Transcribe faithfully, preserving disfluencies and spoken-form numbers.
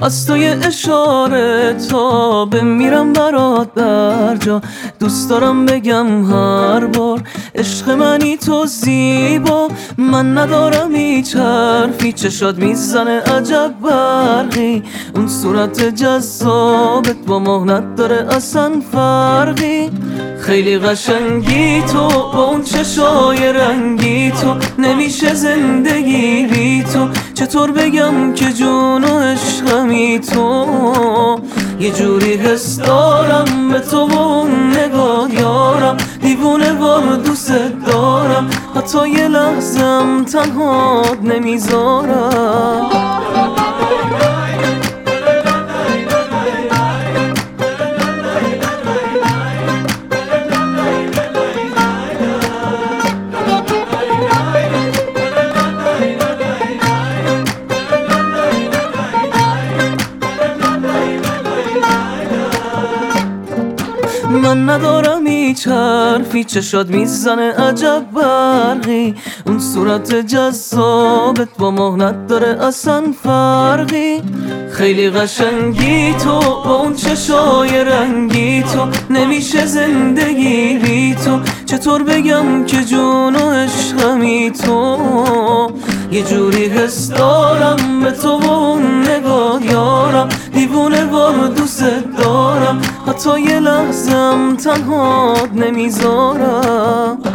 از تو یه اشاره تا بمیرم برات بر جا. دوست دارم بگم هر بار عشق منی تو زیبا. من ندارم هیچ حرفی، چشات میزنه عجب برقی. اون صورت جذابت با ماه نداره اصلا فرقی. خیلی قشنگی تو با اون چشای رنگی تو، نمیشه زندگی بی تو. چطور بگم که جون و عشقمی تو. یه جوری حس دارم به تو و اون نگاه یارم، دیوونه وار دوست دارم، حتی یه لحظم تنهات نمیذارم. من ندارم هیچ حرفی، چشات میزنه عجب برقی. اون صورت جذابت با ماه نداره اصلا فرقی. خیلی قشنگی تو با اون چشای رنگی تو، نمیشه زندگی بی تو. چطور بگم که جون و عشقمی تو. یه جوری حس دارم به تو و اون نگاه یارم، دیوونه وار دوست دارم، حتی یه لحظم تنهات نمیذارم.